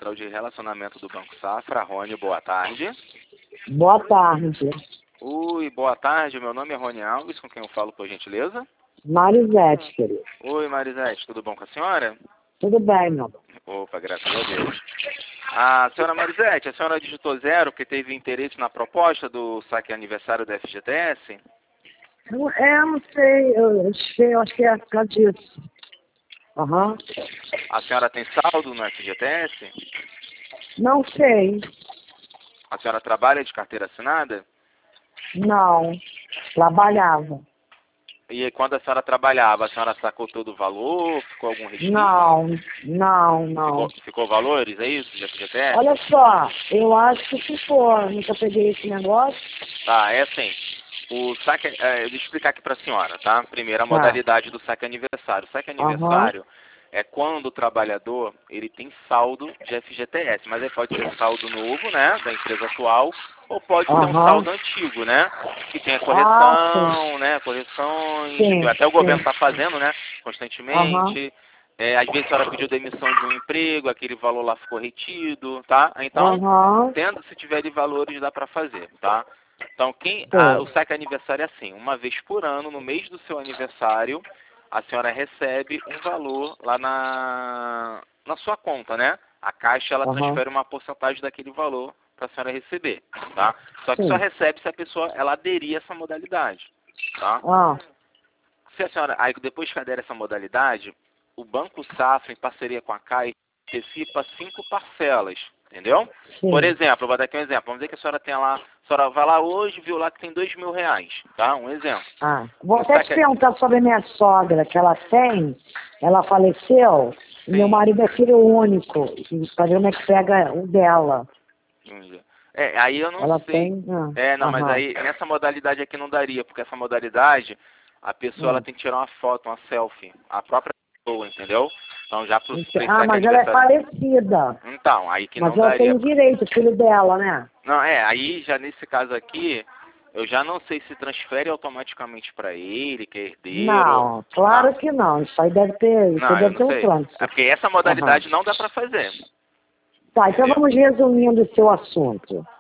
central de relacionamento do Banco Safra. Rony, boa tarde. Boa tarde. Oi, boa tarde. Meu nome é Rony Alves, com quem eu falo, por gentileza? Marisete, querido. Oi, Marisete, tudo bom com a senhora? Tudo bem, meu amor. Opa, graças a Deus. A senhora Marisete, a senhora digitou 0 porque teve interesse na proposta do saque aniversário da FGTS? Não sei, eu acho que é por causa disso. Aham. A senhora tem saldo no FGTS? Não sei. A senhora trabalha de carteira assinada? Não. Trabalhava. E quando a senhora trabalhava, a senhora sacou todo o valor? Ficou algum resquício? Não. Ficou valores, é isso, de FGTS? Olha só, eu acho que ficou. Nunca peguei esse negócio. Tá, é assim. O saque, eu vou explicar aqui para a senhora, tá? Primeiro, a Tá. modalidade do saque aniversário. O saque aniversário é quando o trabalhador ele tem saldo de FGTS, mas ele pode ser saldo novo, né, da empresa atual, ou pode ser um saldo antigo, né, que tem a correção, né, correções, Sim, que até o governo está fazendo, né, constantemente. Às vezes a senhora pediu demissão de um emprego, aquele valor lá ficou retido, tá? Então, se tiver de valores, dá para fazer, tá? Então, o saque aniversário é assim, uma vez por ano, no mês do seu aniversário, a senhora recebe um valor lá na sua conta, né? A Caixa, ela transfere uma porcentagem daquele valor para a senhora receber, tá? Só que só recebe se a pessoa, ela aderir a essa modalidade, tá? Se a senhora, aí depois que adere a essa modalidade, o Banco Safra, em parceria com a Caixa, antecipa 5 parcelas, entendeu? Sim. Por exemplo, eu vou dar aqui um exemplo. Vamos dizer que a senhora tem lá, a senhora vai lá hoje, viu lá que tem R$2.000, tá? Um exemplo. Vou até te perguntar sobre a minha sogra, que ela faleceu, e meu marido é filho único, para ver como é que pega o dela. Aí eu não sei. Mas aí nessa modalidade aqui não daria, porque essa modalidade, a pessoa ela tem que tirar uma foto, uma selfie, a própria pessoa, entendeu? Então já pro mas ela é falecida. Então, aí que não daria. Mas ela tem direito, filho dela, né? Não, aí já nesse caso aqui, eu já não sei se transfere automaticamente para ele, que é herdeiro. Não, claro que não. Isso aí deve ter, deve ter um trânsito. É porque essa modalidade não dá para fazer. Tá, então vamos resumindo o seu assunto.